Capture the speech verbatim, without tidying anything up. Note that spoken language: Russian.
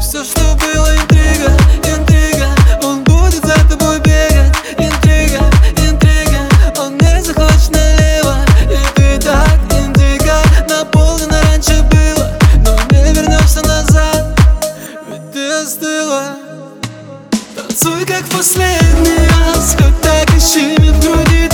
все, что было интрига, интрига. Он будет за тобой бегать, интрига, интрига. Он не захочет налево, и ты так индиго. Наполнено раньше было, но не вернешься назад, ведь ты остыла. Танцуй, как в последний раз, хоть так и щемит в груди.